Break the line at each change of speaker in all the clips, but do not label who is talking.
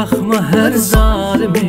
baxma hər zalimi,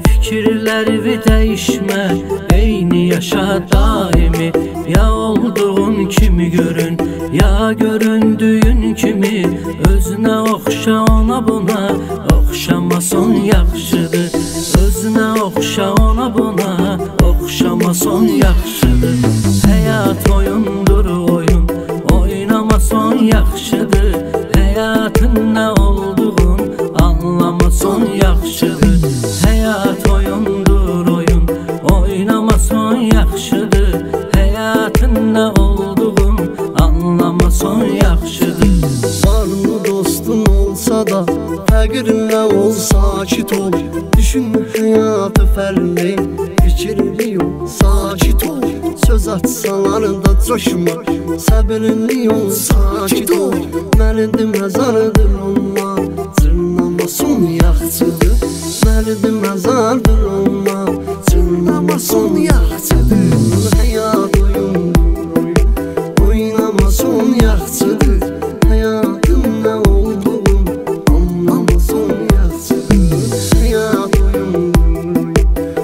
fikirləri dəyişmə, eyni yaşa daimi. Ya olduğun kimi görün, ya göründüyün kimi, özünə oxşa ona buna, oxşamason yaxşıdır. Özünə oxşa ona buna, oxşamason yaxşıdır. Həyat oyundur oyun, oynamason yaxşıdır. Həyatın nə olduğun anlamason yaxşıdır. Həyat oyundur oyun, oynamason yaxşıdır. Həyatın nə olduğun anlamason yaxşıdır.
Varlı dostun olsa da fəqirlə ol, sakit ol. Düşün həyatı fərli, fikirli ol, sakit ol. Söz açsalar da coşma, səbirli ol, sakit ol. Mərdi məzardır onlar, cırnamason yaxşıdır. Mərdi məzardır onlar, cırnamason yaxşıdır. Həyat oyundur oyun, oynamason yaxşıdır. Həyatın nə olduğun anlamason yaxşıdır. Həyat oyundur oyun,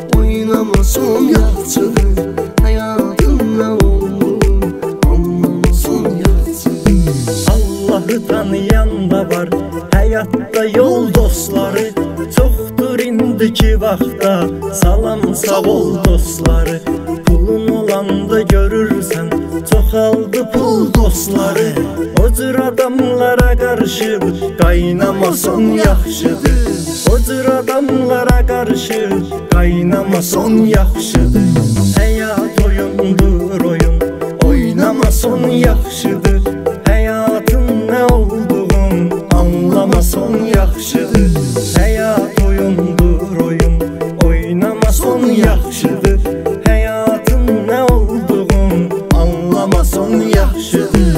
oynamason yaxşıdır. Həyatın nə olduğun anlamason yaxşıdır.
Allahı tanıyan da var, həyatda yol dostları. Çoxdur indiki vaxtda, salam sağ ol dostları. Pulun olanda görürsən, çoxaldı pul dostları. O cür adamlara qarşı qaynamason yaxşıdır. O cür adamlara qarşı qaynamason yaxşıdır. Həyat oyundur oyun, oynamason yaxşıdır. Həyatın nə olduğun anlamason yaxşıdır. Həyat oyundur oyun, oynamason yaxşıdır. Həyatın nə olduğun anlamason yaxşıdır.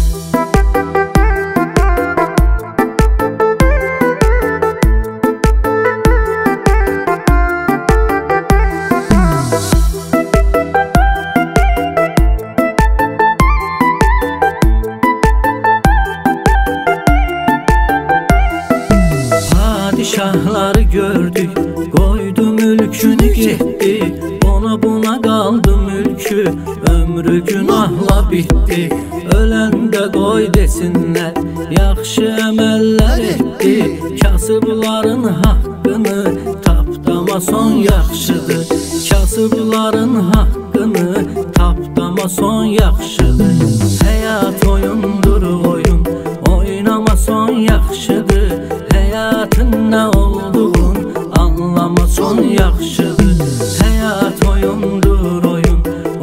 Padişahları gördük, qoydu mülkünü getdi. Ona buna qaldı mülkü, ömrü günahla bitdi. Öləndə qoy desinlər, yaxşı əməllər etdi. Kasıbların haqqını tapdamason yaxşıdır. Kasıbların haqqını tapdamason yaxşıdır. Həyat oyundur oyun, oynamason yaxşıdır. Həyatın nə olduğun anlamason yaxşıdır. Həyat oyundur oyun,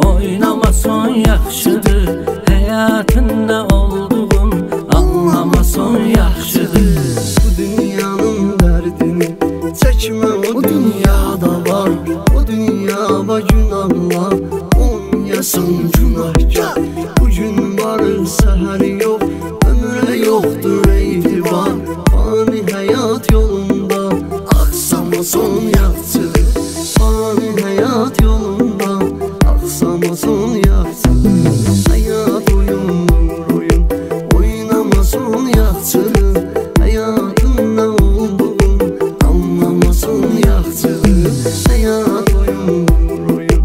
oynamason yaxşıdır. Həyatın nə olduğun anlamason yaxşıdır.
Bu dünyanın dərdini çəkmə, o dünyada var. O dünyada günahlar, olmayasın günahkar. Bugün var, səhər yox, ömrə yoxdur etibar. Fani həyat yolunda axsamason yaxşıdır. Fani həyat yolunda axsamason yaxşıdır. Həyat oyundur oyun, oynamason yaxşıdır. Həyatın nə olduğun anlamason yaxşıdır. Həyat oyundur oyun,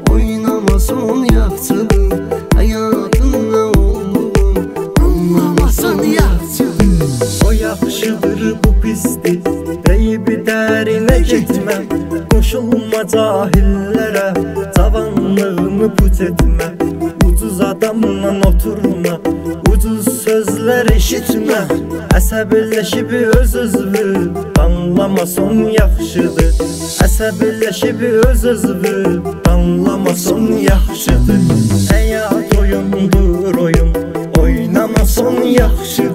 oynamason yaxşıdır. Həyatın nə olduğun anlamason yaxşıdır.
O yaxşıdır, bu pisdir, deyib dərinə getmə. Qoşulma cahillərə, cavanlığını puç etmə. Ucuz adamla oturma, ucuz sözlər eşitmə. Əsəbləşib öz-özünü danlamason yaxşıdır. Əsəbləşib öz-özünü danlamason yaxşıdır. Həyat oyundur oyun, oynamason yaxşıdır.